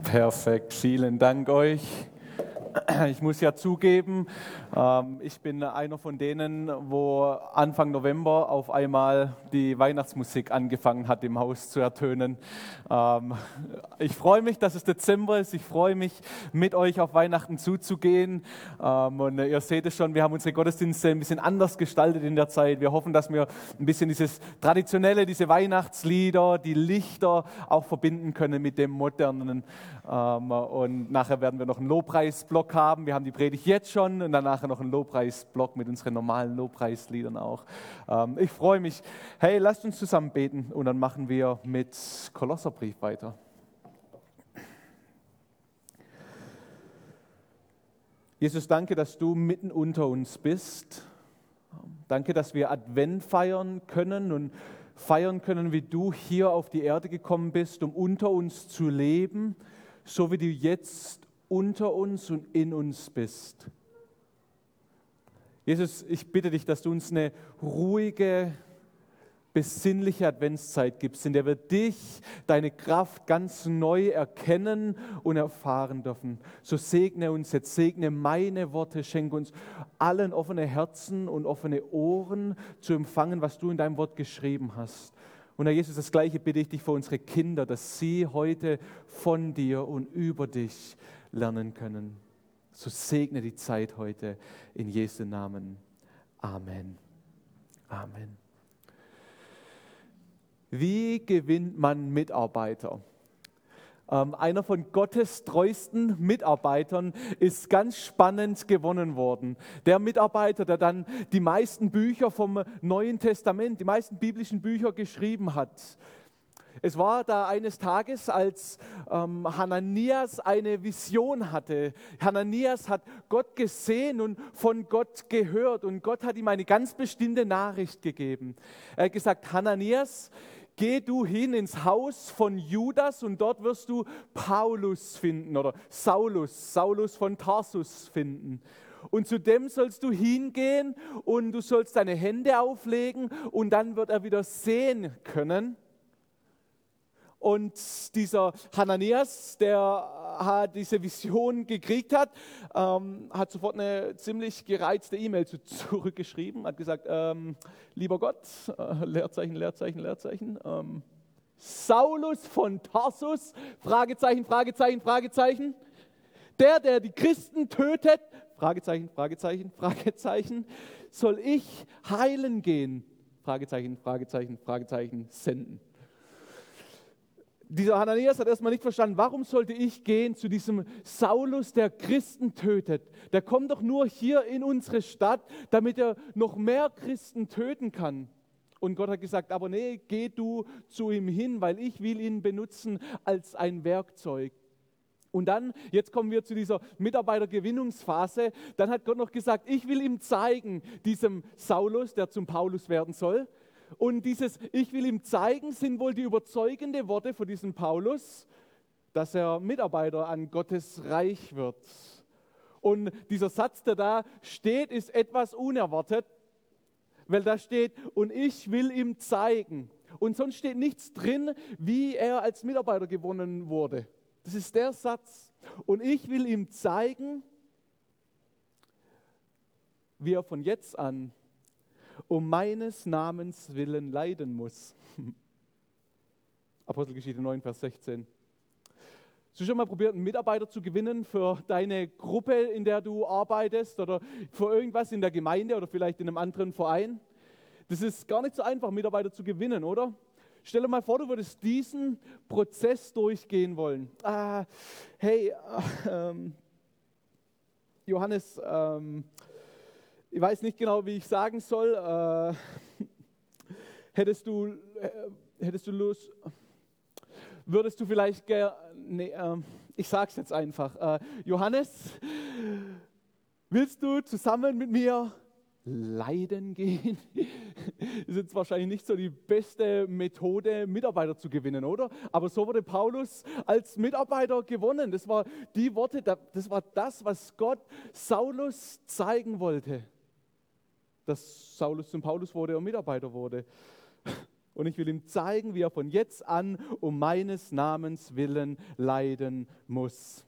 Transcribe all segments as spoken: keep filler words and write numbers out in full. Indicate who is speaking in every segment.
Speaker 1: Perfekt, vielen Dank euch. Ich muss ja zugeben, ähm, ich bin einer von denen, wo Anfang November auf einmal die Weihnachtsmusik angefangen hat, im Haus zu ertönen. Ähm, ich freue mich, dass es Dezember ist. Ich freue mich, mit euch auf Weihnachten zuzugehen. Ähm, und ihr seht es schon, wir haben unsere Gottesdienste ein bisschen anders gestaltet in der Zeit. Wir hoffen, dass wir ein bisschen dieses Traditionelle, diese Weihnachtslieder, die Lichter auch verbinden können mit dem Modernen. Ähm, und nachher werden wir noch einen Lobpreisblock haben. Wir haben die Predigt jetzt schon und danach noch einen Lobpreisblock mit unseren normalen Lobpreisliedern auch. Ähm, ich freue mich. Hey, lasst uns zusammen beten und dann machen wir mit Kolosserbrief weiter. Jesus, danke, dass du mitten unter uns bist. Danke, dass wir Advent feiern können und feiern können, wie du hier auf die Erde gekommen bist, um unter uns zu leben, so wie du jetzt unter uns und in uns bist. Jesus, ich bitte dich, dass du uns eine ruhige, besinnliche Adventszeit gibst, in der wir dich, deine Kraft ganz neu erkennen und erfahren dürfen. So segne uns jetzt, segne meine Worte, schenke uns allen offene Herzen und offene Ohren zu empfangen, was du in deinem Wort geschrieben hast. Und Herr Jesus, das Gleiche bitte ich dich für unsere Kinder, dass sie heute von dir und über dich lernen können. So segne die Zeit heute in Jesu Namen. Amen. Amen. Wie gewinnt man Mitarbeiter? Ähm, einer von Gottes treuesten Mitarbeitern ist ganz spannend gewonnen worden. Der Mitarbeiter, der dann die meisten Bücher vom Neuen Testament, die meisten biblischen Bücher geschrieben hat. Es war da eines Tages, als ähm, Hananias eine Vision hatte. Hananias hat Gott gesehen und von Gott gehört und Gott hat ihm eine ganz bestimmte Nachricht gegeben. Er hat gesagt, Hananias, geh du hin ins Haus von Judas und dort wirst du Paulus finden oder Saulus, Saulus von Tarsus finden. Und zu dem sollst du hingehen und du sollst deine Hände auflegen und dann wird er wieder sehen können. Und dieser Hananias, der hat diese Vision gekriegt hat, ähm, hat sofort eine ziemlich gereizte E-Mail zu, zurückgeschrieben, hat gesagt, ähm, lieber Gott, äh, Leerzeichen, Leerzeichen, Leerzeichen, ähm, Saulus von Tarsus, Fragezeichen, Fragezeichen, Fragezeichen, der, der die Christen tötet, Fragezeichen, Fragezeichen, Fragezeichen, soll ich heilen gehen, Fragezeichen, Fragezeichen, Fragezeichen, senden. Dieser Hananias hat erstmal nicht verstanden, warum sollte ich gehen zu diesem Saulus, der Christen tötet? Der kommt doch nur hier in unsere Stadt, damit er noch mehr Christen töten kann. Und Gott hat gesagt, aber nee, geh du zu ihm hin, weil ich will ihn benutzen als ein Werkzeug. Und dann, jetzt kommen wir zu dieser Mitarbeitergewinnungsphase, dann hat Gott noch gesagt, ich will ihm zeigen, diesem Saulus, der zum Paulus werden soll. Und dieses Ich will ihm zeigen, sind wohl die überzeugenden Worte von diesem Paulus, dass er Mitarbeiter an Gottes Reich wird. Und dieser Satz, der da steht, ist etwas unerwartet, weil da steht, und ich will ihm zeigen. Und sonst steht nichts drin, wie er als Mitarbeiter gewonnen wurde. Das ist der Satz. Und ich will ihm zeigen, wie er von jetzt an um meines Namens willen leiden muss. Apostelgeschichte neun, Vers sechzehn. Hast du schon mal probiert, einen Mitarbeiter zu gewinnen für deine Gruppe, in der du arbeitest oder für irgendwas in der Gemeinde oder vielleicht in einem anderen Verein? Das ist gar nicht so einfach, Mitarbeiter zu gewinnen, oder? Stell dir mal vor, du würdest diesen Prozess durchgehen wollen. Ah, hey, äh, ähm, Johannes, ähm, ich weiß nicht genau, wie ich sagen soll. Äh, hättest du, äh, hättest du Lust, würdest du vielleicht gerne, nee, äh, ich sag's jetzt einfach. Äh, Johannes, willst du zusammen mit mir leiden gehen? Das ist jetzt wahrscheinlich nicht so die beste Methode, Mitarbeiter zu gewinnen, oder? Aber so wurde Paulus als Mitarbeiter gewonnen. Das war die Worte, das war das, was Gott Saulus zeigen wollte. Dass Saulus zum Paulus wurde und Mitarbeiter wurde. Und ich will ihm zeigen, wie er von jetzt an um meines Namens willen leiden muss.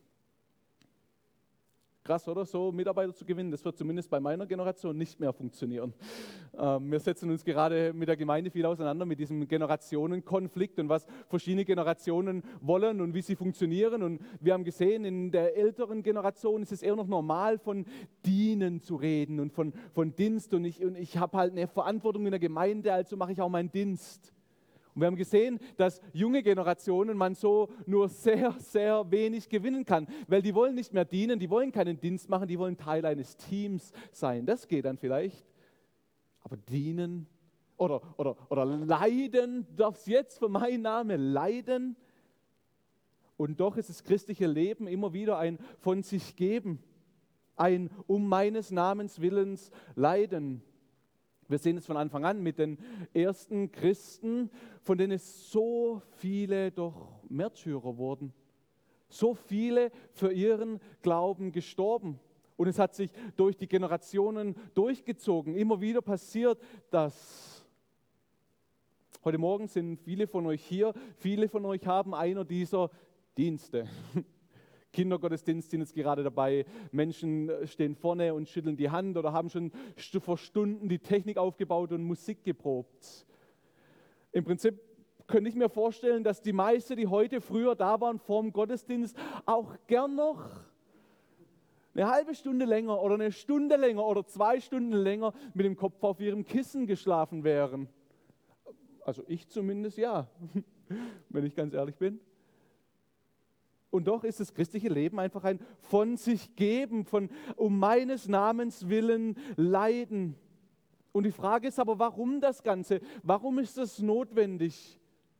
Speaker 1: Krass, oder? So Mitarbeiter zu gewinnen, das wird zumindest bei meiner Generation nicht mehr funktionieren. Ähm, wir setzen uns gerade mit der Gemeinde viel auseinander, mit diesem Generationenkonflikt und was verschiedene Generationen wollen und wie sie funktionieren. Und wir haben gesehen, in der älteren Generation ist es eher noch normal, von Dienen zu reden und von, von Dienst. Und ich, und ich habe halt eine Verantwortung in der Gemeinde, also mache ich auch meinen Dienst. Und wir haben gesehen, dass junge Generationen man so nur sehr, sehr wenig gewinnen kann, weil die wollen nicht mehr dienen, die wollen keinen Dienst machen, die wollen Teil eines Teams sein. Das geht dann vielleicht. Aber dienen oder, oder, oder leiden, du darfst jetzt für meinen Namen leiden. Und doch ist das christliche Leben immer wieder ein von sich geben, ein um meines Namens willens leiden. Wir sehen es von Anfang an mit den ersten Christen, von denen es so viele doch Märtyrer wurden. So viele für ihren Glauben gestorben. Und es hat sich durch die Generationen durchgezogen. Immer wieder passiert das. Heute Morgen sind viele von euch hier. Viele von euch haben einer dieser Dienste. Kindergottesdienst sind jetzt gerade dabei, Menschen stehen vorne und schütteln die Hand oder haben schon vor Stunden die Technik aufgebaut und Musik geprobt. Im Prinzip könnte ich mir vorstellen, dass die meisten, die heute früher da waren vor dem Gottesdienst, auch gern noch eine halbe Stunde länger oder eine Stunde länger oder zwei Stunden länger mit dem Kopf auf ihrem Kissen geschlafen wären. Also ich zumindest ja, wenn ich ganz ehrlich bin. Und doch ist das christliche Leben einfach ein von sich geben, von um meines Namens willen leiden. Und die Frage ist aber, warum das Ganze? Warum ist das notwendig?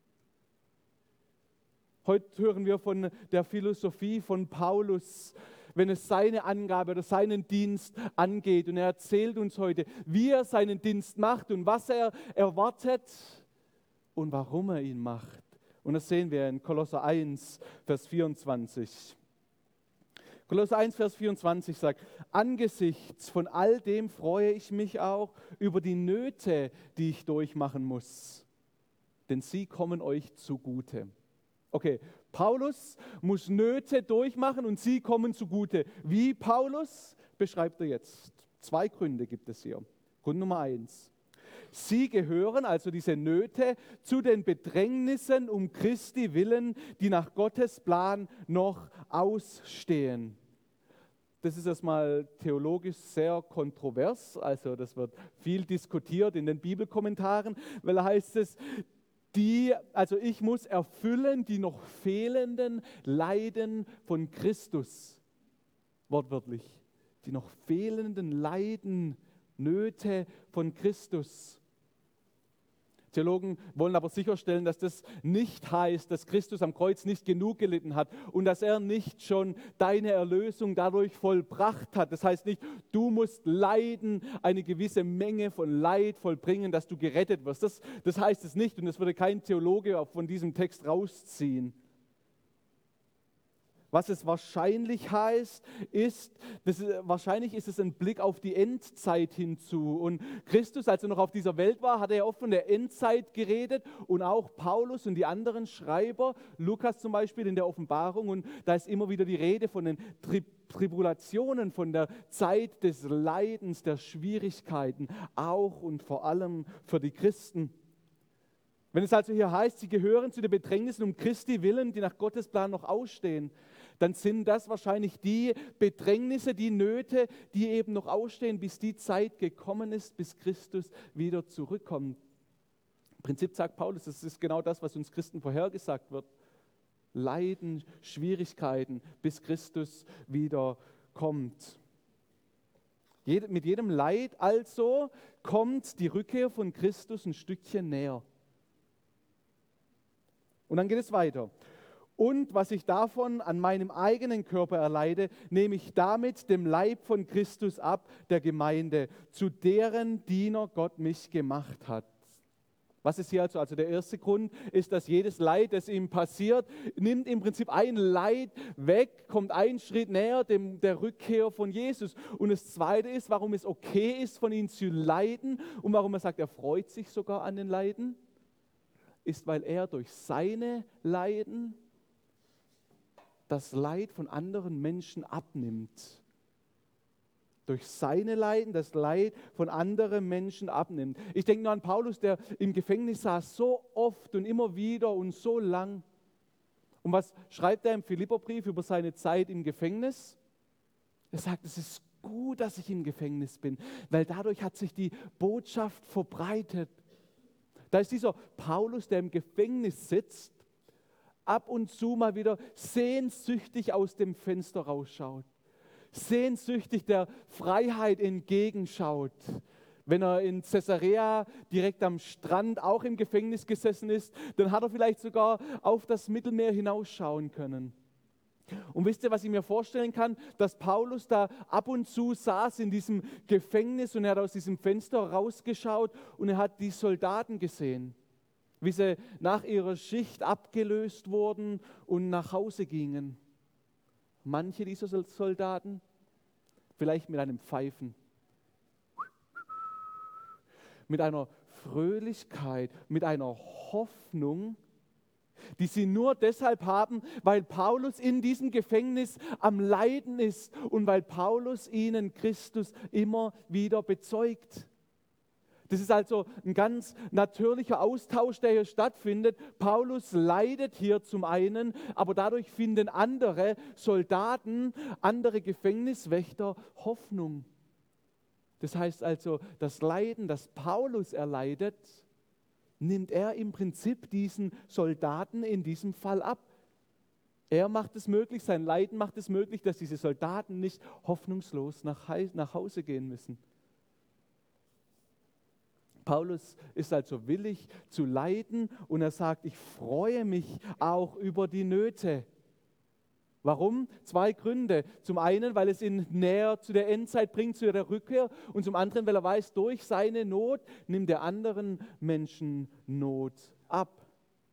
Speaker 1: Heute hören wir von der Philosophie von Paulus, wenn es seine Angabe oder seinen Dienst angeht. Und er erzählt uns heute, wie er seinen Dienst macht und was er erwartet und warum er ihn macht. Und das sehen wir in Kolosser eins, Vers vierundzwanzig. Kolosser eins, Vers vierundzwanzig sagt, angesichts von all dem freue ich mich auch über die Nöte, die ich durchmachen muss, denn sie kommen euch zugute. Okay, Paulus muss Nöte durchmachen und sie kommen zugute. Wie Paulus beschreibt er jetzt? Zwei Gründe gibt es hier. Grund Nummer eins. Sie gehören, also diese Nöte, zu den Bedrängnissen um Christi willen, die nach Gottes Plan noch ausstehen. Das ist erstmal theologisch sehr kontrovers, also das wird viel diskutiert in den Bibelkommentaren, weil da heißt es, die, also ich muss erfüllen die noch fehlenden Leiden von Christus, wortwörtlich, die noch fehlenden Leiden, Nöte von Christus. Theologen wollen aber sicherstellen, dass das nicht heißt, dass Christus am Kreuz nicht genug gelitten hat und dass er nicht schon deine Erlösung dadurch vollbracht hat. Das heißt nicht, du musst leiden, eine gewisse Menge von Leid vollbringen, dass du gerettet wirst. Das, das heißt es nicht und das würde kein Theologe auch von diesem Text rausziehen. Was es wahrscheinlich heißt, ist, das ist, wahrscheinlich ist es ein Blick auf die Endzeit hinzu. Und Christus, als er noch auf dieser Welt war, hat er oft von der Endzeit geredet und auch Paulus und die anderen Schreiber, Lukas zum Beispiel in der Offenbarung. Und da ist immer wieder die Rede von den Tri- Tribulationen, von der Zeit des Leidens, der Schwierigkeiten, auch und vor allem für die Christen. Wenn es also hier heißt, sie gehören zu den Bedrängnissen um Christi willen, die nach Gottes Plan noch ausstehen, dann sind das wahrscheinlich die Bedrängnisse, die Nöte, die eben noch ausstehen, bis die Zeit gekommen ist, bis Christus wieder zurückkommt. Im Prinzip sagt Paulus, das ist genau das, was uns Christen vorhergesagt wird. Leiden, Schwierigkeiten, bis Christus wieder kommt. Jed- mit jedem Leid also kommt die Rückkehr von Christus ein Stückchen näher. Und dann geht es weiter. Und was ich davon an meinem eigenen Körper erleide, nehme ich damit dem Leib von Christus ab, der Gemeinde, zu deren Diener Gott mich gemacht hat. Was ist hier also? Also der erste Grund ist, dass jedes Leid, das ihm passiert, nimmt im Prinzip ein Leid weg, kommt einen Schritt näher dem, der Rückkehr von Jesus. Und das zweite ist, warum es okay ist, von ihm zu leiden und warum er sagt, er freut sich sogar an den Leiden. ist, weil er durch seine Leiden das Leid von anderen Menschen abnimmt. Durch seine Leiden das Leid von anderen Menschen abnimmt. Ich denke nur an Paulus, der im Gefängnis saß, so oft und immer wieder und so lang. Und was schreibt er im Philipperbrief über seine Zeit im Gefängnis? Er sagt, es ist gut, dass ich im Gefängnis bin, weil dadurch hat sich die Botschaft verbreitet. Da ist dieser Paulus, der im Gefängnis sitzt, ab und zu mal wieder sehnsüchtig aus dem Fenster rausschaut. Sehnsüchtig der Freiheit entgegenschaut. Wenn er in Caesarea direkt am Strand auch im Gefängnis gesessen ist, dann hat er vielleicht sogar auf das Mittelmeer hinausschauen können. Und wisst ihr, was ich mir vorstellen kann? Dass Paulus da ab und zu saß in diesem Gefängnis und er hat aus diesem Fenster rausgeschaut und er hat die Soldaten gesehen, wie sie nach ihrer Schicht abgelöst wurden und nach Hause gingen. Manche dieser Soldaten vielleicht mit einem Pfeifen, mit einer Fröhlichkeit, mit einer Hoffnung, die sie nur deshalb haben, weil Paulus in diesem Gefängnis am Leiden ist und weil Paulus ihnen Christus immer wieder bezeugt. Das ist also ein ganz natürlicher Austausch, der hier stattfindet. Paulus leidet hier zum einen, aber dadurch finden andere Soldaten, andere Gefängniswächter Hoffnung. Das heißt also, das Leiden, das Paulus erleidet, nimmt er im Prinzip diesen Soldaten in diesem Fall ab. Er macht es möglich, sein Leiden macht es möglich, dass diese Soldaten nicht hoffnungslos nach Hause gehen müssen. Paulus ist also willig zu leiden und er sagt, ich freue mich auch über die Nöte. Warum? Zwei Gründe. Zum einen, weil es ihn näher zu der Endzeit bringt, zu der Rückkehr, und zum anderen, weil er weiß, durch seine Not nimmt er anderen Menschen Not ab.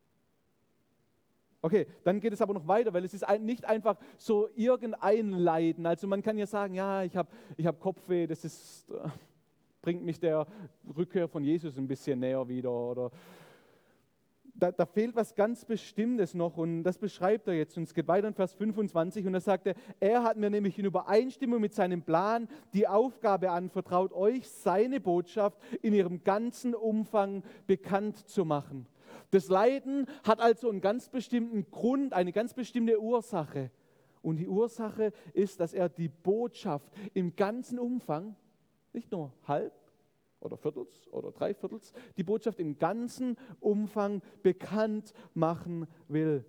Speaker 1: Okay, dann geht es aber noch weiter, weil es ist nicht einfach so irgendein Leiden. Also man kann ja sagen, ja, ich habe ich hab Kopfweh, das ist... bringt mich der Rückkehr von Jesus ein bisschen näher wieder. Oder da, da fehlt was ganz Bestimmtes noch und das beschreibt er jetzt. Und es geht weiter in Vers fünfundzwanzig und da sagt er, er hat mir nämlich in Übereinstimmung mit seinem Plan die Aufgabe anvertraut, euch seine Botschaft in ihrem ganzen Umfang bekannt zu machen. Das Leiden hat also einen ganz bestimmten Grund, eine ganz bestimmte Ursache. Und die Ursache ist, dass er die Botschaft im ganzen Umfang, nicht nur halb oder viertels oder dreiviertels, die Botschaft im ganzen Umfang bekannt machen will.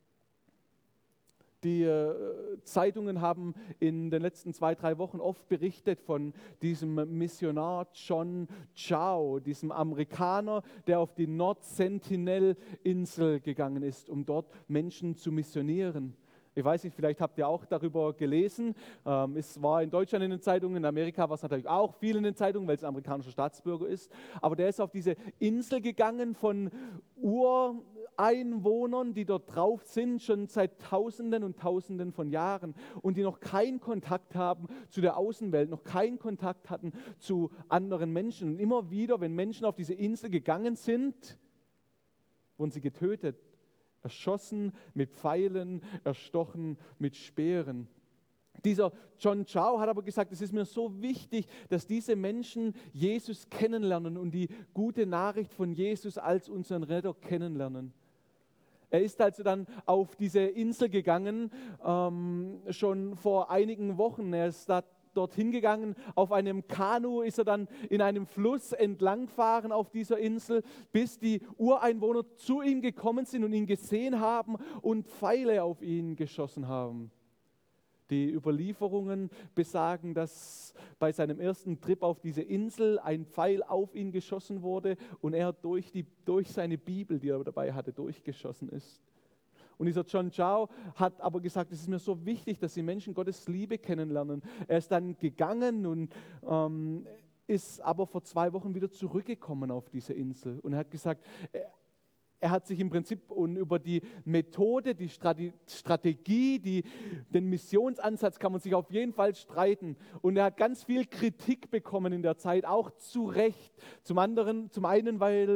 Speaker 1: Die äh, Zeitungen haben in den letzten zwei, drei Wochen oft berichtet von diesem Missionar John Chau, diesem Amerikaner, der auf die Nord-Sentinel-Insel gegangen ist, um dort Menschen zu missionieren. Ich weiß nicht, vielleicht habt ihr auch darüber gelesen. Ähm, es war in Deutschland in den Zeitungen, in Amerika war es natürlich auch viel in den Zeitungen, weil es ein amerikanischer Staatsbürger ist. Aber der ist auf diese Insel gegangen von Ureinwohnern, die dort drauf sind, schon seit Tausenden und Tausenden von Jahren und die noch keinen Kontakt haben zu der Außenwelt, noch keinen Kontakt hatten zu anderen Menschen. Und immer wieder, wenn Menschen auf diese Insel gegangen sind, wurden sie getötet. Erschossen mit Pfeilen, erstochen mit Speeren. Dieser John Chau hat aber gesagt, es ist mir so wichtig, dass diese Menschen Jesus kennenlernen und die gute Nachricht von Jesus als unseren Retter kennenlernen. Er ist also dann auf diese Insel gegangen, ähm, schon vor einigen Wochen. Er ist da dorthin gegangen, auf einem Kanu ist er dann in einem Fluss entlanggefahren auf dieser Insel, bis die Ureinwohner zu ihm gekommen sind und ihn gesehen haben und Pfeile auf ihn geschossen haben. Die Überlieferungen besagen, dass bei seinem ersten Trip auf diese Insel ein Pfeil auf ihn geschossen wurde und er durch, die, durch seine Bibel, die er dabei hatte, durchgeschossen ist. Und dieser John Chau hat aber gesagt, es ist mir so wichtig, dass die Menschen Gottes Liebe kennenlernen. Er ist dann gegangen und ähm, ist aber vor zwei Wochen wieder zurückgekommen auf diese Insel. Und er hat gesagt, er, er hat sich im Prinzip und über die Methode, die Strategie, die, den Missionsansatz kann man sich auf jeden Fall streiten. Und er hat ganz viel Kritik bekommen in der Zeit, auch zu Recht. Zum anderen, zum einen, weil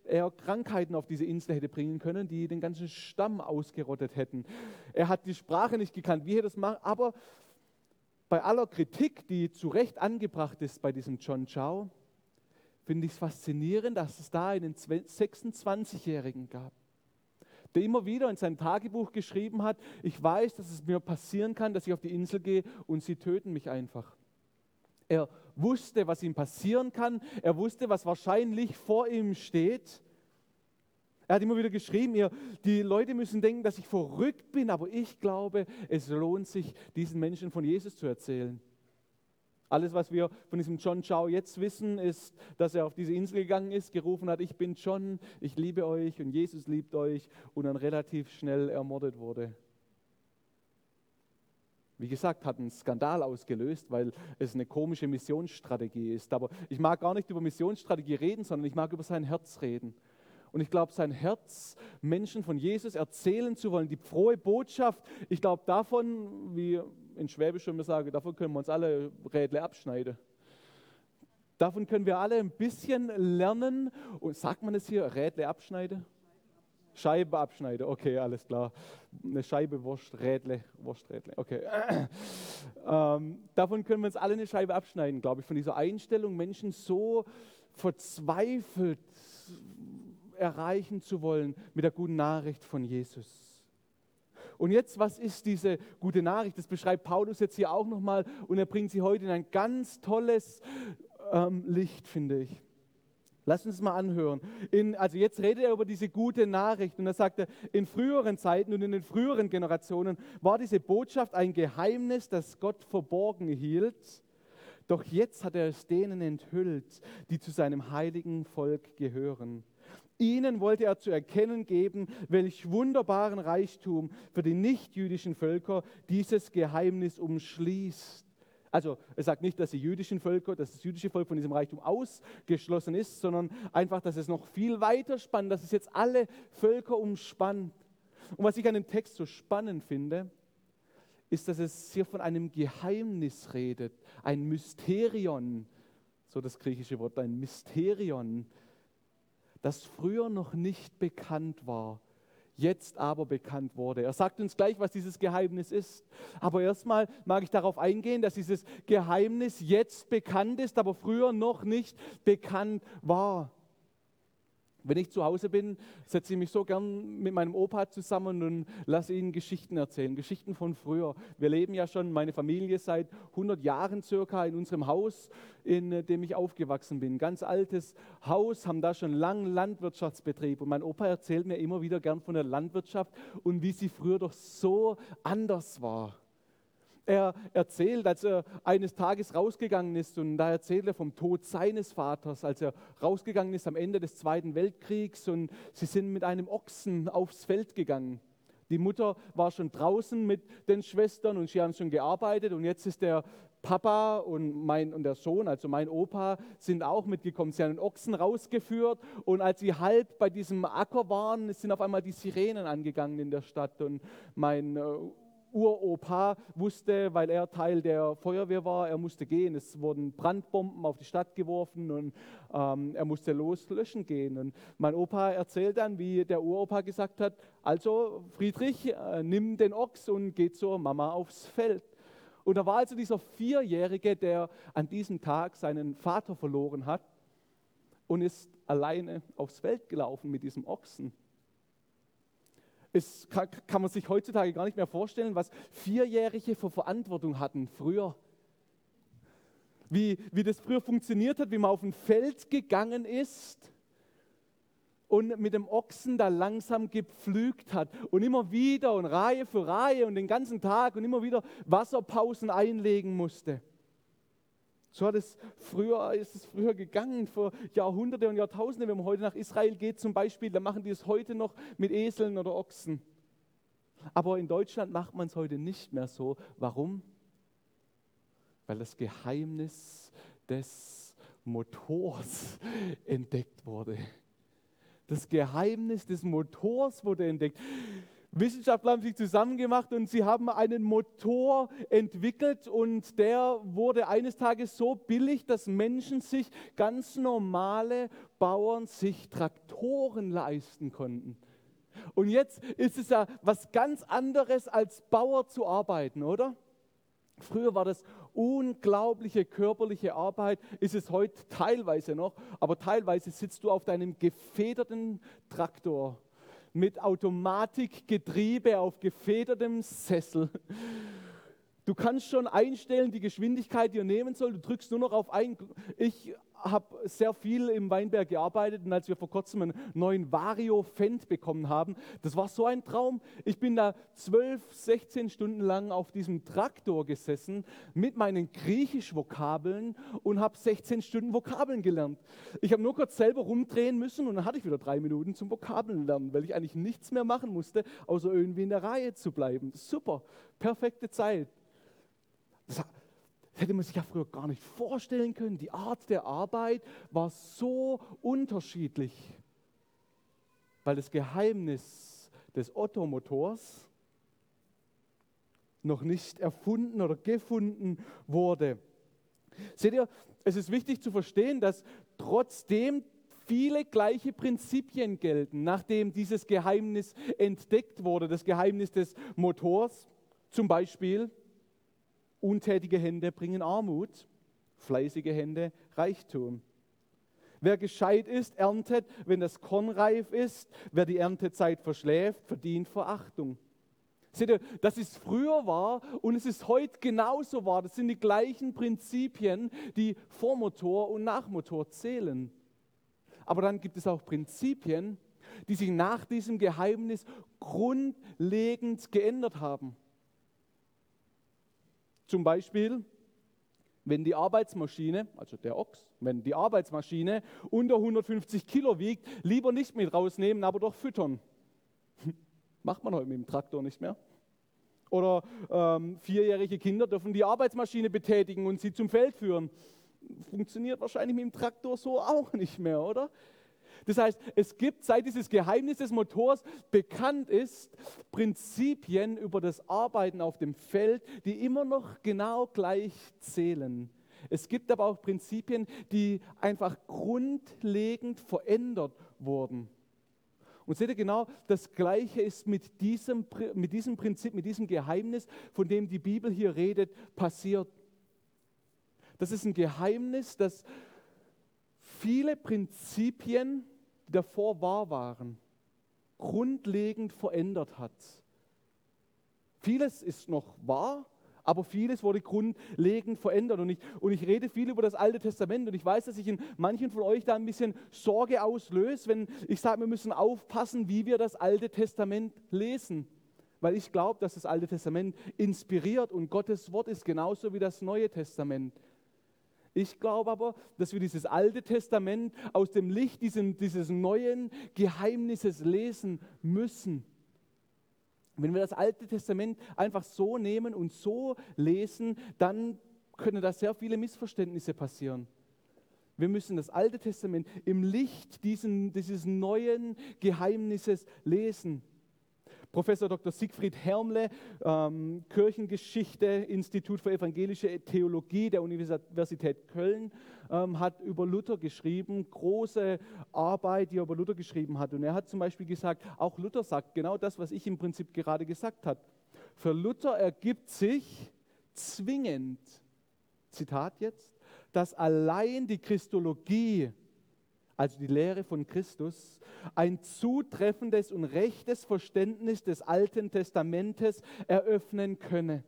Speaker 1: er Krankheiten auf diese Insel hätte bringen können, die den ganzen Stamm ausgerottet hätten. Er hat die Sprache nicht gekannt, wie er das macht, aber bei aller Kritik, die zu Recht angebracht ist bei diesem John Chau, finde ich es faszinierend, dass es da einen sechsundzwanzigjährigen gab, der immer wieder in seinem Tagebuch geschrieben hat, ich weiß, dass es mir passieren kann, dass ich auf die Insel gehe und sie töten mich einfach. Er wusste, was ihm passieren kann. Er wusste, was wahrscheinlich vor ihm steht. Er hat immer wieder geschrieben, ihr, die Leute müssen denken, dass ich verrückt bin, aber ich glaube, es lohnt sich, diesen Menschen von Jesus zu erzählen. Alles, was wir von diesem John Chau jetzt wissen, ist, dass er auf diese Insel gegangen ist, gerufen hat, ich bin John, ich liebe euch und Jesus liebt euch und dann relativ schnell ermordet wurde. Wie gesagt, hat einen Skandal ausgelöst, weil es eine komische Missionsstrategie ist. Aber ich mag gar nicht über Missionsstrategie reden, sondern ich mag über sein Herz reden. Und ich glaube, sein Herz, Menschen von Jesus erzählen zu wollen, die frohe Botschaft, ich glaube davon, wie in Schwäbisch immer sage, davon können wir uns alle Rädle abschneiden. Davon können wir alle ein bisschen lernen. Und sagt man es hier, Rädle abschneiden? Scheibe abschneiden, okay, alles klar. Eine Scheibe Wurst, Rädle, Wurst, Rädle, okay. ähm, davon können wir uns alle eine Scheibe abschneiden, glaube ich, von dieser Einstellung, Menschen so verzweifelt erreichen zu wollen mit der guten Nachricht von Jesus. Und jetzt, was ist diese gute Nachricht? Das beschreibt Paulus jetzt hier auch nochmal und er bringt sie heute in ein ganz tolles ähm, Licht, finde ich. Lass uns mal anhören. In, also jetzt redet er über diese gute Nachricht und er sagte, in früheren Zeiten und in den früheren Generationen war diese Botschaft ein Geheimnis, das Gott verborgen hielt. Doch jetzt hat er es denen enthüllt, die zu seinem heiligen Volk gehören. Ihnen wollte er zu erkennen geben, welch wunderbaren Reichtum für die nichtjüdischen Völker dieses Geheimnis umschließt. Also er sagt nicht, dass die jüdischen Völker, dass das jüdische Volk von diesem Reichtum ausgeschlossen ist, sondern einfach, dass es noch viel weiter spannt, dass es jetzt alle Völker umspannt. Und was ich an dem Text so spannend finde, ist, dass es hier von einem Geheimnis redet, ein Mysterion, so das griechische Wort, ein Mysterion, das früher noch nicht bekannt war, jetzt aber bekannt wurde. Er sagt uns gleich, was dieses Geheimnis ist. Aber erstmal mag ich darauf eingehen, dass dieses Geheimnis jetzt bekannt ist, aber früher noch nicht bekannt war. Wenn ich zu Hause bin, setze ich mich so gern mit meinem Opa zusammen und lasse ihn Geschichten erzählen, Geschichten von früher. Wir leben ja schon, meine Familie, seit hundert Jahren circa in unserem Haus, in dem ich aufgewachsen bin. Ganz altes Haus, haben da schon lange Landwirtschaftsbetrieb. Und mein Opa erzählt mir immer wieder gern von der Landwirtschaft und wie sie früher doch so anders war. Er erzählt, als er eines Tages rausgegangen ist, und da erzählt er vom Tod seines Vaters, als er rausgegangen ist am Ende des Zweiten Weltkriegs und sie sind mit einem Ochsen aufs Feld gegangen. Die Mutter war schon draußen mit den Schwestern und sie haben schon gearbeitet und jetzt ist der Papa und, mein, und der Sohn, also mein Opa, sind auch mitgekommen. Sie haben den Ochsen rausgeführt und als sie halb bei diesem Acker waren, sind auf einmal die Sirenen angegangen in der Stadt und mein äh, Uropa wusste, weil er Teil der Feuerwehr war, er musste gehen. Es wurden Brandbomben auf die Stadt geworfen und ähm, er musste loslöschen gehen. Und mein Opa erzählt dann, wie der Uropa gesagt hat, also Friedrich, äh, nimm den Ochs und geh zur Mama aufs Feld. Und da war also dieser Vierjährige, der an diesem Tag seinen Vater verloren hat und ist alleine aufs Feld gelaufen mit diesem Ochsen. Es kann, kann man sich heutzutage gar nicht mehr vorstellen, was Vierjährige für Verantwortung hatten früher. Wie, wie das früher funktioniert hat, wie man auf ein Feld gegangen ist und mit dem Ochsen da langsam gepflügt hat und immer wieder und Reihe für Reihe und den ganzen Tag und immer wieder Wasserpausen einlegen musste. So hat es früher, ist es früher gegangen, vor Jahrhunderte und Jahrtausende. Wenn man heute nach Israel geht zum Beispiel, dann machen die es heute noch mit Eseln oder Ochsen. Aber in Deutschland macht man es heute nicht mehr so. Warum? Weil das Geheimnis des Motors entdeckt wurde. Das Geheimnis des Motors wurde entdeckt. Wissenschaftler haben sich zusammengemacht und sie haben einen Motor entwickelt und der wurde eines Tages so billig, dass Menschen sich, ganz normale Bauern, sich Traktoren Motoren leisten konnten. Und jetzt ist es ja was ganz anderes, als Bauer zu arbeiten, oder? Früher war das unglaubliche körperliche Arbeit, ist es heute teilweise noch, aber teilweise sitzt du auf deinem gefederten Traktor mit Automatikgetriebe auf gefedertem Sessel. Du kannst schon einstellen, die Geschwindigkeit, die er nehmen soll. Du drückst nur noch auf ein. Ich habe sehr viel im Weinberg gearbeitet und als wir vor kurzem einen neuen Vario Fendt bekommen haben, das war so ein Traum. Ich bin da zwölf, sechzehn Stunden lang auf diesem Traktor gesessen mit meinen Griechisch-Vokabeln und habe sechzehn Stunden Vokabeln gelernt. Ich habe nur kurz selber rumdrehen müssen und dann hatte ich wieder drei Minuten zum Vokabeln lernen, weil ich eigentlich nichts mehr machen musste, außer irgendwie in der Reihe zu bleiben. Super, perfekte Zeit. Das hätte man sich ja früher gar nicht vorstellen können. Die Art der Arbeit war so unterschiedlich, weil das Geheimnis des Ottomotors noch nicht erfunden oder gefunden wurde. Seht ihr, es ist wichtig zu verstehen, dass trotzdem viele gleiche Prinzipien gelten, nachdem dieses Geheimnis entdeckt wurde, das Geheimnis des Motors, zum Beispiel: untätige Hände bringen Armut, fleißige Hände Reichtum. Wer gescheit ist, erntet, wenn das Korn reif ist. Wer die Erntezeit verschläft, verdient Verachtung. Seht ihr, dass es früher war und es ist heute genauso wahr. Das sind die gleichen Prinzipien, die vor Motor und nach Motor zählen. Aber dann gibt es auch Prinzipien, die sich nach diesem Geheimnis grundlegend geändert haben. Zum Beispiel, wenn die Arbeitsmaschine, also der Ochs, wenn die Arbeitsmaschine unter hundertfünfzig Kilo wiegt, lieber nicht mit rausnehmen, aber doch füttern. Macht man heute mit dem Traktor nicht mehr. Oder ähm, vierjährige Kinder dürfen die Arbeitsmaschine betätigen und sie zum Feld führen. Funktioniert wahrscheinlich mit dem Traktor so auch nicht mehr, oder? Das heißt, es gibt, seit dieses Geheimnis des Motors bekannt ist, Prinzipien über das Arbeiten auf dem Feld, die immer noch genau gleich zählen. Es gibt aber auch Prinzipien, die einfach grundlegend verändert wurden. Und seht ihr genau, das Gleiche ist mit diesem, mit diesem Prinzip, mit diesem Geheimnis, von dem die Bibel hier redet, passiert. Das ist ein Geheimnis, das viele Prinzipien, die davor wahr waren, grundlegend verändert hat. Vieles ist noch wahr, aber vieles wurde grundlegend verändert. Und ich, und ich rede viel über das Alte Testament und ich weiß, dass ich in manchen von euch da ein bisschen Sorge auslöse, wenn ich sage, wir müssen aufpassen, wie wir das Alte Testament lesen. Weil ich glaube, dass das Alte Testament inspiriert und Gottes Wort ist, genauso wie das Neue Testament. Ich glaube aber, dass wir dieses Alte Testament aus dem Licht diesem, dieses neuen Geheimnisses lesen müssen. Wenn wir das Alte Testament einfach so nehmen und so lesen, dann können da sehr viele Missverständnisse passieren. Wir müssen das Alte Testament im Licht diesen, dieses neuen Geheimnisses lesen. Professor Doktor Siegfried Hermle, ähm, Kirchengeschichte, Institut für evangelische Theologie der Universität Köln, ähm, hat über Luther geschrieben, große Arbeit, die er über Luther geschrieben hat. Und er hat zum Beispiel gesagt, auch Luther sagt genau das, was ich im Prinzip gerade gesagt habe. Für Luther ergibt sich zwingend, Zitat jetzt, dass allein die Christologie, also die Lehre von Christus, ein zutreffendes und rechtes Verständnis des Alten Testamentes eröffnen könne.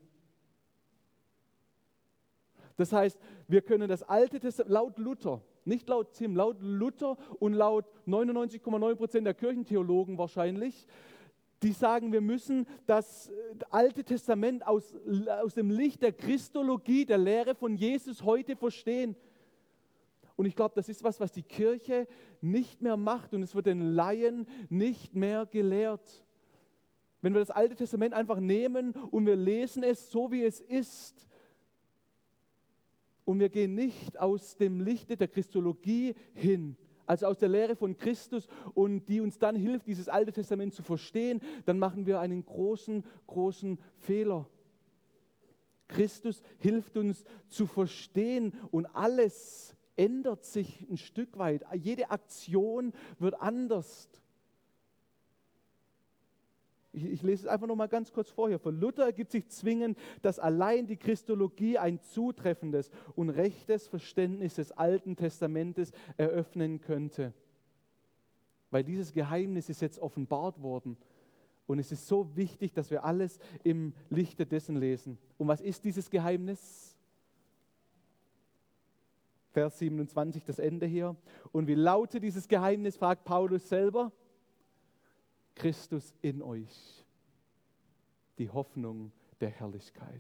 Speaker 1: Das heißt, wir können das Alte Testament, laut Luther, nicht laut Tim, laut Luther und laut neunundneunzig Komma neun Prozent der Kirchentheologen wahrscheinlich, die sagen, wir müssen das Alte Testament aus, aus dem Licht der Christologie, der Lehre von Jesus heute verstehen. Und ich glaube, das ist was, was die Kirche nicht mehr macht und es wird den Laien nicht mehr gelehrt. Wenn wir das Alte Testament einfach nehmen und wir lesen es so, wie es ist und wir gehen nicht aus dem Lichte der Christologie hin, also aus der Lehre von Christus und die uns dann hilft, dieses Alte Testament zu verstehen, dann machen wir einen großen, großen Fehler. Christus hilft uns zu verstehen und alles ändert sich ein Stück weit. Jede Aktion wird anders. Ich, ich lese es einfach noch mal ganz kurz vor hier. Für Luther ergibt sich zwingend, dass allein die Christologie ein zutreffendes und rechtes Verständnis des Alten Testamentes eröffnen könnte. Weil dieses Geheimnis ist jetzt offenbart worden. Und es ist so wichtig, dass wir alles im Lichte dessen lesen. Und was ist dieses Geheimnis? Vers siebenundzwanzig, das Ende hier. Und wie lautet dieses Geheimnis, fragt Paulus selber? Christus in euch, die Hoffnung der Herrlichkeit.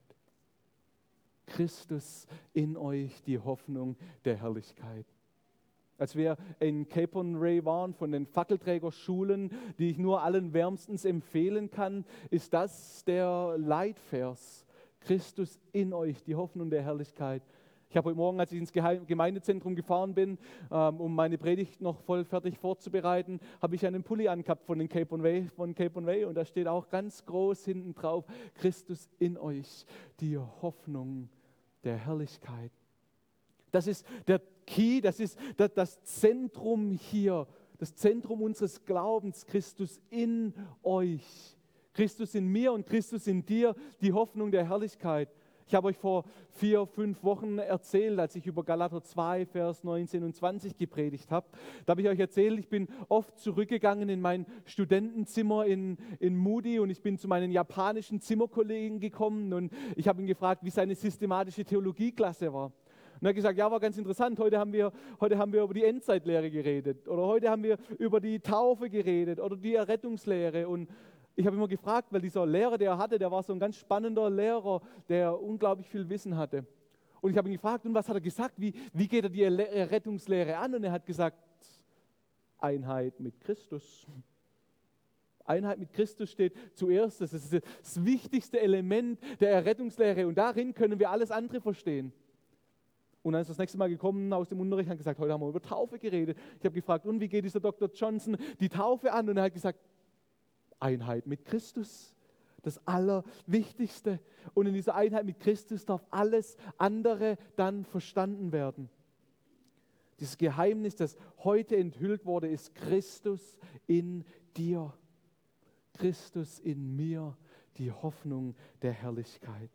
Speaker 1: Christus in euch, die Hoffnung der Herrlichkeit. Als wir in Capon-Ray waren, von den Fackelträgerschulen, die ich nur allen wärmstens empfehlen kann, ist das der Leitvers. Christus in euch, die Hoffnung der Herrlichkeit. Ich habe heute Morgen, als ich ins Gemeindezentrum gefahren bin, ähm, um meine Predigt noch voll fertig vorzubereiten, habe ich einen Pulli angehabt von den Capon-Ray, von Capon-Ray, und da steht auch ganz groß hinten drauf, Christus in euch, die Hoffnung der Herrlichkeit. Das ist der Key, das ist das, das Zentrum hier, das Zentrum unseres Glaubens, Christus in euch. Christus in mir und Christus in dir, die Hoffnung der Herrlichkeit. Ich habe euch vor vier, fünf Wochen erzählt, als ich über Galater zwei, Vers neunzehn und zwanzig gepredigt habe. Da habe ich euch erzählt, ich bin oft zurückgegangen in mein Studentenzimmer in, in Moody und ich bin zu meinen japanischen Zimmerkollegen gekommen und ich habe ihn gefragt, wie seine systematische Theologieklasse war. Und er hat gesagt, ja, war ganz interessant, heute haben wir, heute haben wir über die Endzeitlehre geredet oder heute haben wir über die Taufe geredet oder die Errettungslehre. Und ich habe immer gefragt, weil dieser Lehrer, der er hatte, der war so ein ganz spannender Lehrer, der unglaublich viel Wissen hatte. Und ich habe ihn gefragt, und was hat er gesagt, wie, wie geht er die Errettungslehre an? Und er hat gesagt, Einheit mit Christus. Einheit mit Christus steht zuerst, das ist das wichtigste Element der Errettungslehre und darin können wir alles andere verstehen. Und dann ist das nächste Mal gekommen aus dem Unterricht und hat gesagt, heute haben wir über Taufe geredet. Ich habe gefragt, und wie geht dieser Doktor Johnson die Taufe an? Und er hat gesagt, Einheit mit Christus, das Allerwichtigste. Und in dieser Einheit mit Christus darf alles andere dann verstanden werden. Dieses Geheimnis, das heute enthüllt wurde, ist Christus in dir. Christus in mir, die Hoffnung der Herrlichkeit.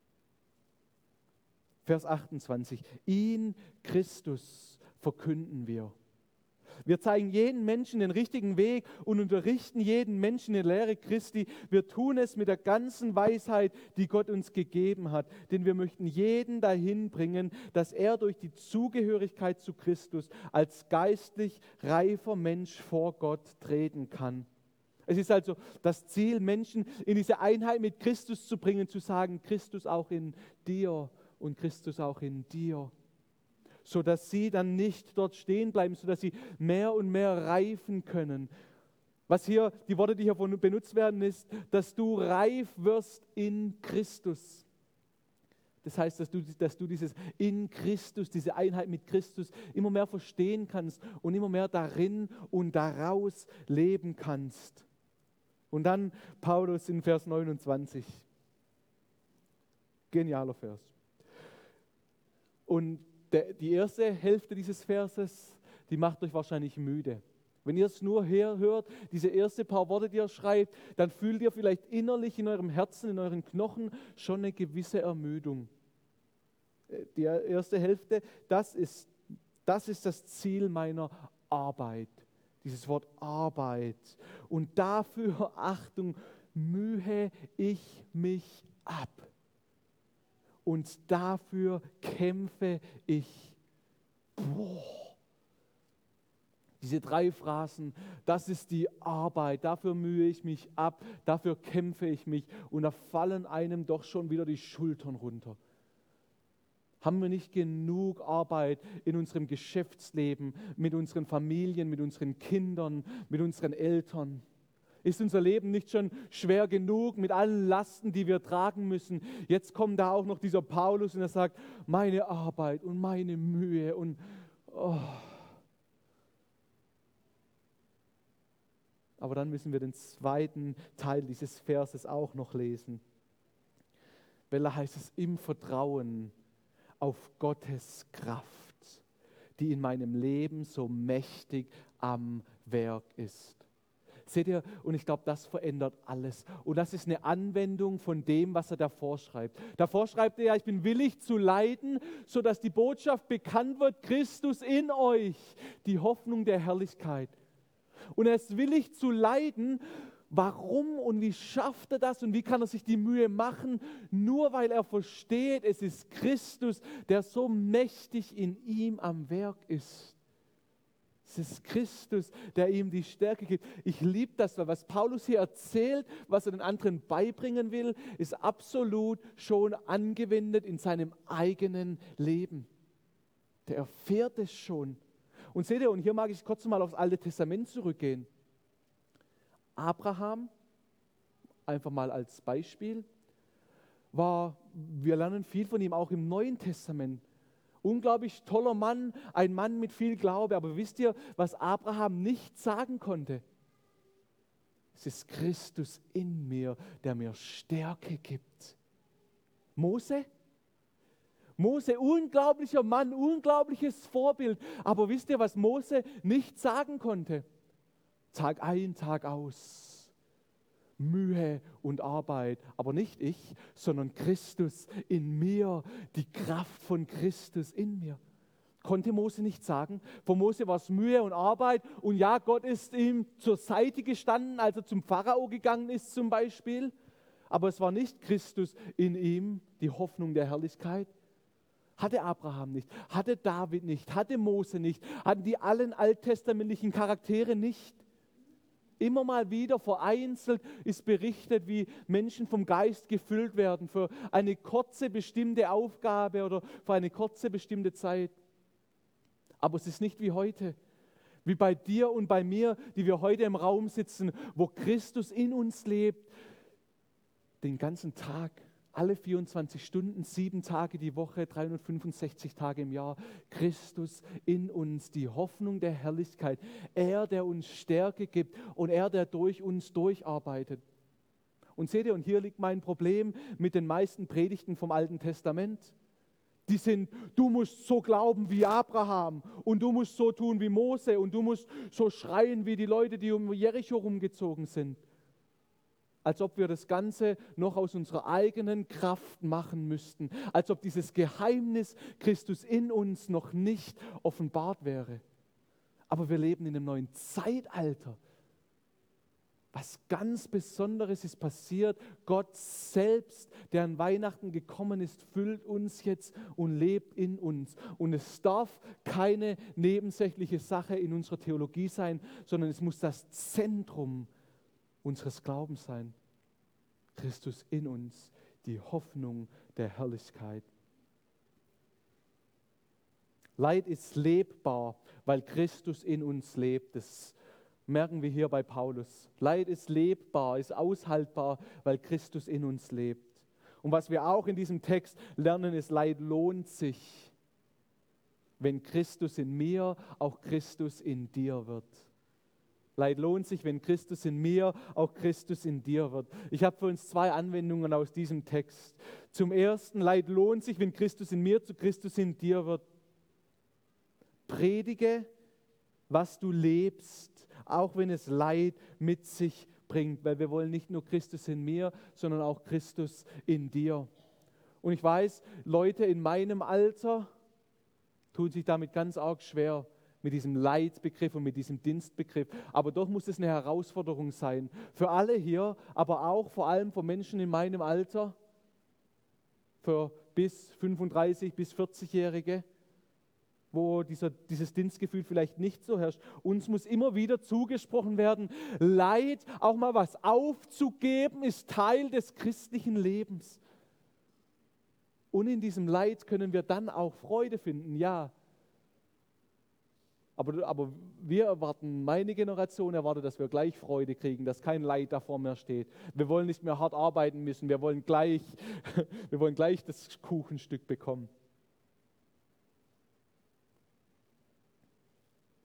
Speaker 1: Vers achtundzwanzig. Ihn, Christus, verkünden wir. Wir zeigen jeden Menschen den richtigen Weg und unterrichten jeden Menschen in der Lehre Christi. Wir tun es mit der ganzen Weisheit, die Gott uns gegeben hat. Denn wir möchten jeden dahin bringen, dass er durch die Zugehörigkeit zu Christus als geistlich reifer Mensch vor Gott treten kann. Es ist also das Ziel, Menschen in diese Einheit mit Christus zu bringen, zu sagen, Christus auch in dir und Christus auch in dir. Sodass sie dann nicht dort stehen bleiben, sodass sie mehr und mehr reifen können. Was hier, die Worte, die hier benutzt werden, ist, dass du reif wirst in Christus. Das heißt, dass du, dass du dieses in Christus, diese Einheit mit Christus immer mehr verstehen kannst und immer mehr darin und daraus leben kannst. Und dann Paulus in Vers neunundzwanzig. Genialer Vers. Und der, die erste Hälfte dieses Verses, die macht euch wahrscheinlich müde. Wenn ihr es nur hört, diese ersten paar Worte, die er schreibt, dann fühlt ihr vielleicht innerlich in eurem Herzen, in euren Knochen schon eine gewisse Ermüdung. Die erste Hälfte, das ist, das ist das Ziel meiner Arbeit. Dieses Wort Arbeit. Und dafür, Achtung, mühe ich mich ab. Und dafür kämpfe ich. Boah. Diese drei Phrasen, das ist die Arbeit, dafür mühe ich mich ab, dafür kämpfe ich mich. Und da fallen einem doch schon wieder die Schultern runter. Haben wir nicht genug Arbeit in unserem Geschäftsleben, mit unseren Familien, mit unseren Kindern, mit unseren Eltern? Ist unser Leben nicht schon schwer genug mit allen Lasten, die wir tragen müssen? Jetzt kommt da auch noch dieser Paulus und er sagt, meine Arbeit und meine Mühe und oh. Aber dann müssen wir den zweiten Teil dieses Verses auch noch lesen. Weil da heißt es im Vertrauen auf Gottes Kraft, die in meinem Leben so mächtig am Werk ist. Seht ihr, und ich glaube, das verändert alles. Und das ist eine Anwendung von dem, was er davor schreibt. Davor schreibt er ja, ich bin willig zu leiden, sodass die Botschaft bekannt wird, Christus in euch, die Hoffnung der Herrlichkeit. Und er ist willig zu leiden. Warum und wie schafft er das und wie kann er sich die Mühe machen? Nur weil er versteht, es ist Christus, der so mächtig in ihm am Werk ist. Es ist Christus, der ihm die Stärke gibt. Ich liebe das, weil was Paulus hier erzählt, was er den anderen beibringen will, ist absolut schon angewendet in seinem eigenen Leben. Der erfährt es schon. Und seht ihr, und hier mag ich kurz mal aufs Alte Testament zurückgehen. Abraham, einfach mal als Beispiel, war, wir lernen viel von ihm auch im Neuen Testament. Unglaublich toller Mann, ein Mann mit viel Glaube. Aber wisst ihr, was Abraham nicht sagen konnte? Es ist Christus in mir, der mir Stärke gibt. Mose? Mose, unglaublicher Mann, unglaubliches Vorbild. Aber wisst ihr, was Mose nicht sagen konnte? Tag ein, Tag aus. Mühe und Arbeit, aber nicht ich, sondern Christus in mir, die Kraft von Christus in mir. Konnte Mose nicht sagen. Für Mose war es Mühe und Arbeit und ja, Gott ist ihm zur Seite gestanden, als er zum Pharao gegangen ist zum Beispiel, aber es war nicht Christus in ihm, die Hoffnung der Herrlichkeit. Hatte Abraham nicht, hatte David nicht, hatte Mose nicht, hatten die allen alttestamentlichen Charaktere nicht. Immer mal wieder vereinzelt ist berichtet, wie Menschen vom Geist gefüllt werden für eine kurze bestimmte Aufgabe oder für eine kurze bestimmte Zeit. Aber es ist nicht wie heute, wie bei dir und bei mir, die wir heute im Raum sitzen, wo Christus in uns lebt, den ganzen Tag, alle vierundzwanzig Stunden, sieben Tage die Woche, dreihundertfünfundsechzig Tage im Jahr. Christus in uns, die Hoffnung der Herrlichkeit. Er, der uns Stärke gibt und er, der durch uns durcharbeitet. Und seht ihr, und hier liegt mein Problem mit den meisten Predigten vom Alten Testament. Die sind, du musst so glauben wie Abraham und du musst so tun wie Mose und du musst so schreien wie die Leute, die um Jericho rumgezogen sind. Als ob wir das Ganze noch aus unserer eigenen Kraft machen müssten. Als ob dieses Geheimnis Christus in uns noch nicht offenbart wäre. Aber wir leben in einem neuen Zeitalter. Was ganz Besonderes ist passiert. Gott selbst, der an Weihnachten gekommen ist, füllt uns jetzt und lebt in uns. Und es darf keine nebensächliche Sache in unserer Theologie sein, sondern es muss das Zentrum unseres Glaubens sein. Christus in uns, die Hoffnung der Herrlichkeit. Leid ist lebbar, weil Christus in uns lebt. Das merken wir hier bei Paulus. Leid ist lebbar, ist aushaltbar, weil Christus in uns lebt. Und was wir auch in diesem Text lernen, ist, Leid lohnt sich, wenn Christus in mir, auch Christus in dir wird. Leid lohnt sich, wenn Christus in mir, auch Christus in dir wird. Ich habe für uns zwei Anwendungen aus diesem Text. Zum ersten, Leid lohnt sich, wenn Christus in mir, zu Christus in dir wird. Predige, was du lebst, auch wenn es Leid mit sich bringt, weil wir wollen nicht nur Christus in mir, sondern auch Christus in dir. Und ich weiß, Leute in meinem Alter tun sich damit ganz arg schwer, mit diesem Leidbegriff und mit diesem Dienstbegriff. Aber doch muss es eine Herausforderung sein. Für alle hier, aber auch vor allem für Menschen in meinem Alter, für bis fünfunddreißig- bis vierzig-Jährige, wo dieser, dieses Dienstgefühl vielleicht nicht so herrscht. Uns muss immer wieder zugesprochen werden, Leid, auch mal was aufzugeben, ist Teil des christlichen Lebens. Und in diesem Leid können wir dann auch Freude finden, ja. Aber, aber wir erwarten, meine Generation erwartet, dass wir gleich Freude kriegen, dass kein Leid da vor mir steht. Wir wollen nicht mehr hart arbeiten müssen, wir wollen gleich, wir wollen gleich das Kuchenstück bekommen.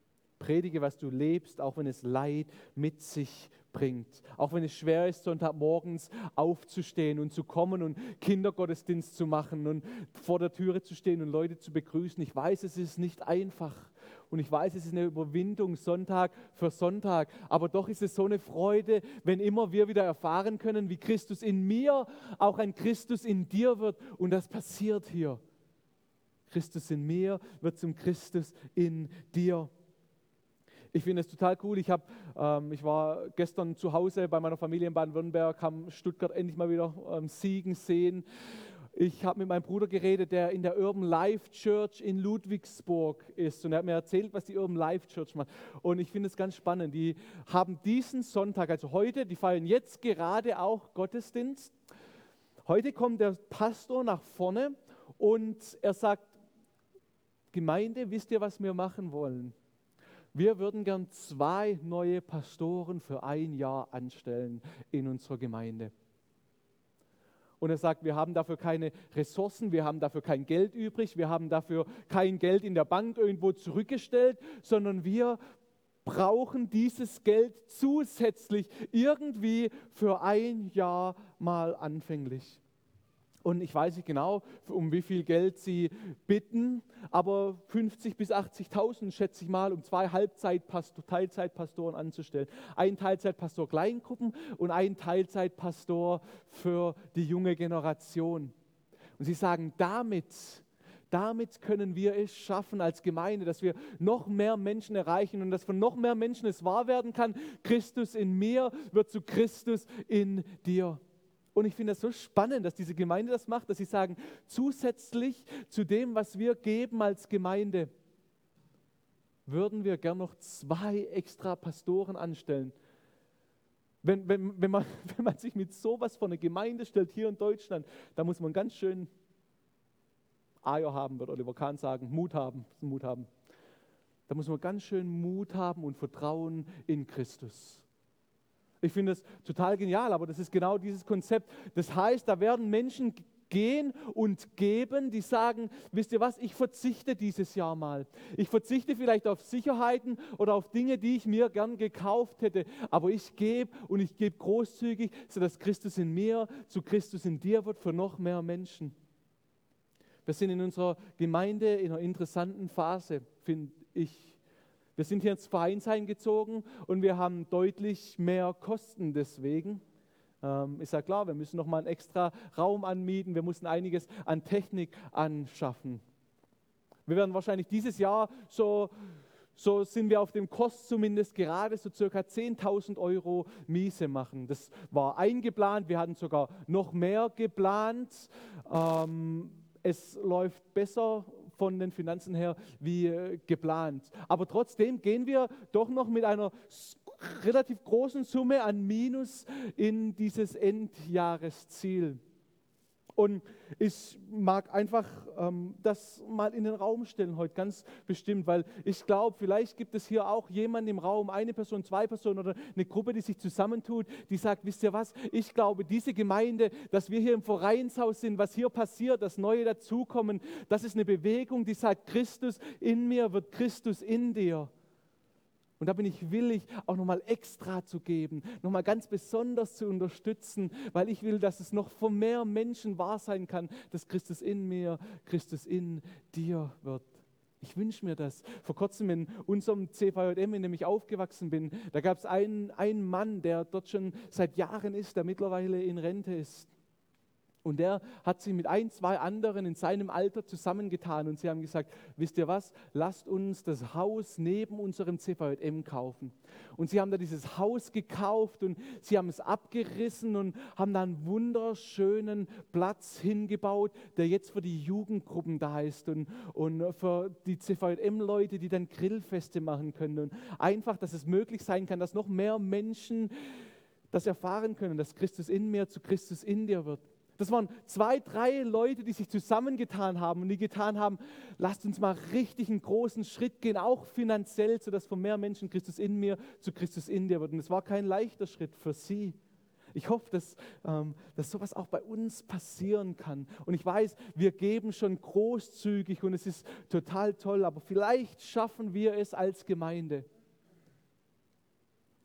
Speaker 1: predige, was du lebst, auch wenn es Leid mit sich bringt. Auch wenn es schwer ist, Sonntagmorgens aufzustehen und zu kommen und Kindergottesdienst zu machen und vor der Türe zu stehen und Leute zu begrüßen. Ich weiß, es ist nicht einfach. Und ich weiß, es ist eine Überwindung Sonntag für Sonntag, aber doch ist es so eine Freude, wenn immer wir wieder erfahren können, wie Christus in mir auch ein Christus in dir wird. Und das passiert hier. Christus in mir wird zum Christus in dir. Ich finde es total cool. Ich, hab, ähm, ich war gestern zu Hause bei meiner Familie in Baden-Württemberg, haben Stuttgart endlich mal wieder ähm, siegen sehen. Ich habe mit meinem Bruder geredet, der in der Urban Life Church in Ludwigsburg ist. Und er hat mir erzählt, was die Urban Life Church macht. Und ich finde es ganz spannend. Die haben diesen Sonntag, also heute, die feiern jetzt gerade auch Gottesdienst. Heute kommt der Pastor nach vorne und er sagt, Gemeinde, wisst ihr, was wir machen wollen? Wir würden gern zwei neue Pastoren für ein Jahr anstellen in unserer Gemeinde. Und er sagt, wir haben dafür keine Ressourcen, wir haben dafür kein Geld übrig, wir haben dafür kein Geld in der Bank irgendwo zurückgestellt, sondern wir brauchen dieses Geld zusätzlich irgendwie für ein Jahr mal anfänglich. Und ich weiß nicht genau, um wie viel Geld sie bitten, aber fünfzigtausend bis achtzigtausend schätze ich mal, um zwei Halbzeitpastor, Teilzeitpastoren anzustellen. Ein Teilzeitpastor Kleingruppen und ein Teilzeitpastor für die junge Generation. Und sie sagen, damit, damit können wir es schaffen als Gemeinde, dass wir noch mehr Menschen erreichen und dass von noch mehr Menschen es wahr werden kann, Christus in mir wird zu Christus in dir. Und ich finde das so spannend, dass diese Gemeinde das macht, dass sie sagen, zusätzlich zu dem, was wir geben als Gemeinde, würden wir gern noch zwei extra Pastoren anstellen. Wenn, wenn, wenn, man, wenn man sich mit sowas vor eine Gemeinde stellt, hier in Deutschland, da muss man ganz schön Eier haben, wird Oliver Kahn sagen, Mut haben, Mut haben. Da muss man ganz schön Mut haben und Vertrauen in Christus. Ich finde das total genial, aber das ist genau dieses Konzept. Das heißt, da werden Menschen gehen und geben, die sagen, wisst ihr was, ich verzichte dieses Jahr mal. Ich verzichte vielleicht auf Sicherheiten oder auf Dinge, die ich mir gern gekauft hätte, aber ich gebe und ich gebe großzügig, sodass Christus in mir zu Christus in dir wird für noch mehr Menschen. Wir sind in unserer Gemeinde in einer interessanten Phase, finde ich. Wir sind hier ins Vereinsheim gezogen und wir haben deutlich mehr Kosten deswegen. Ähm, ist ja klar, wir müssen nochmal einen extra Raum anmieten, wir mussten einiges an Technik anschaffen. Wir werden wahrscheinlich dieses Jahr, so, so sind wir auf dem Kurs zumindest gerade, so circa zehntausend Euro Miese machen. Das war eingeplant, wir hatten sogar noch mehr geplant. Ähm, es läuft besser von den Finanzen her wie äh, geplant. Aber trotzdem gehen wir doch noch mit einer relativ großen Summe an Minus in dieses Endjahresziel. Und ich mag einfach ähm, das mal in den Raum stellen heute ganz bestimmt, weil ich glaube, vielleicht gibt es hier auch jemanden im Raum, eine Person, zwei Personen oder eine Gruppe, die sich zusammentut, die sagt, wisst ihr was, ich glaube, diese Gemeinde, dass wir hier im Vereinshaus sind, was hier passiert, dass Neue dazukommen, das ist eine Bewegung, die sagt, Christus in mir wird Christus in dir. Und da bin ich willig, auch nochmal extra zu geben, nochmal ganz besonders zu unterstützen, weil ich will, dass es noch von mehr Menschen wahr sein kann, dass Christus in mir, Christus in dir wird. Ich wünsche mir das. Vor kurzem in unserem C V J M, in dem ich aufgewachsen bin, da gab es einen, einen Mann, der dort schon seit Jahren ist, der mittlerweile in Rente ist. Und der hat sich mit ein, zwei anderen in seinem Alter zusammengetan und sie haben gesagt, wisst ihr was, lasst uns das Haus neben unserem C V J M kaufen. Und sie haben da dieses Haus gekauft und sie haben es abgerissen und haben da einen wunderschönen Platz hingebaut, der jetzt für die Jugendgruppen da ist und, und für die C V J M-Leute, die dann Grillfeste machen können. Und einfach, dass es möglich sein kann, dass noch mehr Menschen das erfahren können, dass Christus in mir zu Christus in dir wird. Das waren zwei, drei Leute, die sich zusammengetan haben und die getan haben, lasst uns mal richtig einen großen Schritt gehen, auch finanziell, sodass von mehr Menschen Christus in mir zu Christus in dir wird. Und es war kein leichter Schritt für sie. Ich hoffe, dass, ähm, dass sowas auch bei uns passieren kann. Und ich weiß, wir geben schon großzügig und es ist total toll, aber vielleicht schaffen wir es als Gemeinde,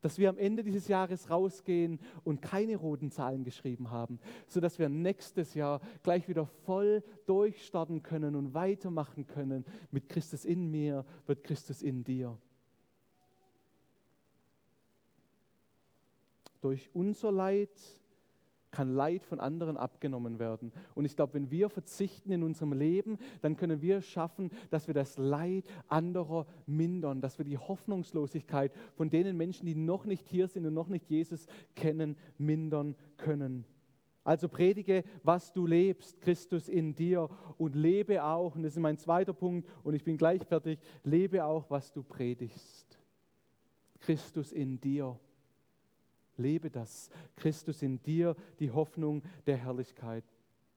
Speaker 1: dass wir am Ende dieses Jahres rausgehen und keine roten Zahlen geschrieben haben, sodass wir nächstes Jahr gleich wieder voll durchstarten können und weitermachen können. Mit Christus in mir wird Christus in dir. Durch unser Leid kann Leid von anderen abgenommen werden. Und ich glaube, wenn wir verzichten in unserem Leben, dann können wir schaffen, dass wir das Leid anderer mindern, dass wir die Hoffnungslosigkeit von denen Menschen, die noch nicht hier sind und noch nicht Jesus kennen, mindern können. Also predige, was du lebst, Christus in dir, und lebe auch, und das ist mein zweiter Punkt, und ich bin gleich fertig, lebe auch, was du predigst. Christus in dir. Lebe das. Christus in dir, die Hoffnung der Herrlichkeit.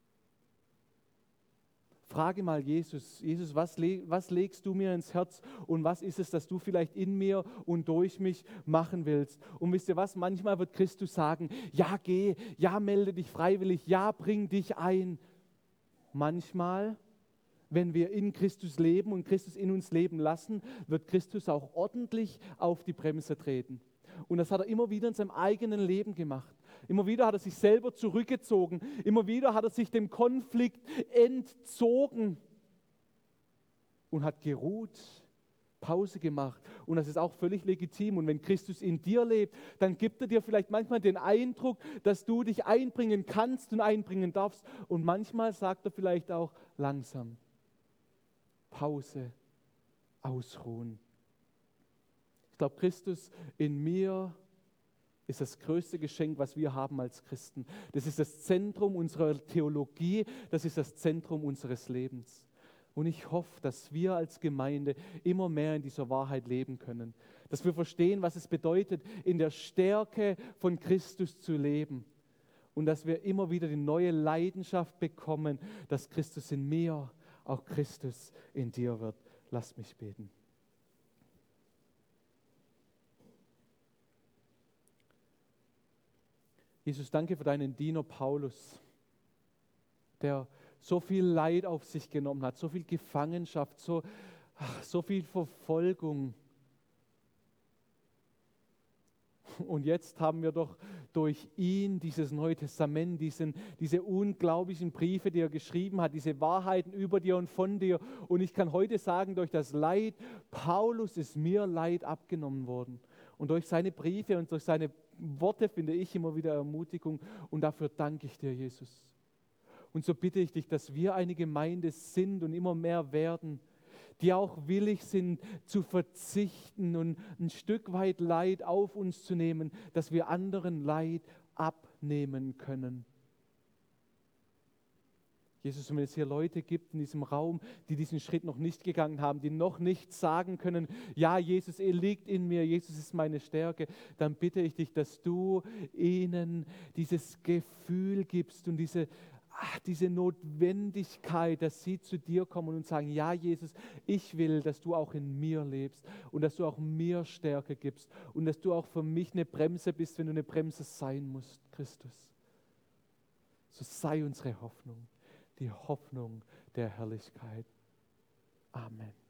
Speaker 1: Frage mal Jesus, Jesus, was, le- was legst du mir ins Herz und was ist es, das du vielleicht in mir und durch mich machen willst? Und wisst ihr was, manchmal wird Christus sagen, ja geh, ja melde dich freiwillig, ja bring dich ein. Manchmal, wenn wir in Christus leben und Christus in uns leben lassen, wird Christus auch ordentlich auf die Bremse treten. Und das hat er immer wieder in seinem eigenen Leben gemacht. Immer wieder hat er sich selber zurückgezogen. Immer wieder hat er sich dem Konflikt entzogen und hat geruht, Pause gemacht. Und das ist auch völlig legitim. Und wenn Christus in dir lebt, dann gibt er dir vielleicht manchmal den Eindruck, dass du dich einbringen kannst und einbringen darfst. Und manchmal sagt er vielleicht auch langsam, Pause, ausruhen. Ich glaube, Christus in mir ist das größte Geschenk, was wir haben als Christen. Das ist das Zentrum unserer Theologie, das ist das Zentrum unseres Lebens. Und ich hoffe, dass wir als Gemeinde immer mehr in dieser Wahrheit leben können. Dass wir verstehen, was es bedeutet, in der Stärke von Christus zu leben. Und dass wir immer wieder die neue Leidenschaft bekommen, dass Christus in mir, auch Christus in dir wird. Lass mich beten. Jesus, danke für deinen Diener Paulus, der so viel Leid auf sich genommen hat, so viel Gefangenschaft, so, ach, so viel Verfolgung. Und jetzt haben wir doch durch ihn dieses Neue Testament, diesen, diese unglaublichen Briefe, die er geschrieben hat, diese Wahrheiten über dir und von dir. Und ich kann heute sagen, durch das Leid Paulus ist mir Leid abgenommen worden. Und durch seine Briefe und durch seine Worte finde ich immer wieder Ermutigung. Und dafür danke ich dir, Jesus. Und so bitte ich dich, dass wir eine Gemeinde sind und immer mehr werden, die auch willig sind zu verzichten und ein Stück weit Leid auf uns zu nehmen, dass wir anderen Leid abnehmen können. Jesus, wenn es hier Leute gibt in diesem Raum, die diesen Schritt noch nicht gegangen haben, die noch nicht sagen können, ja, Jesus, er liegt in mir, Jesus ist meine Stärke, dann bitte ich dich, dass du ihnen dieses Gefühl gibst und diese Ach, diese Notwendigkeit, dass sie zu dir kommen und sagen, ja Jesus, ich will, dass du auch in mir lebst und dass du auch mir Stärke gibst und dass du auch für mich eine Bremse bist, wenn du eine Bremse sein musst, Christus. So sei unsere Hoffnung, die Hoffnung der Herrlichkeit. Amen.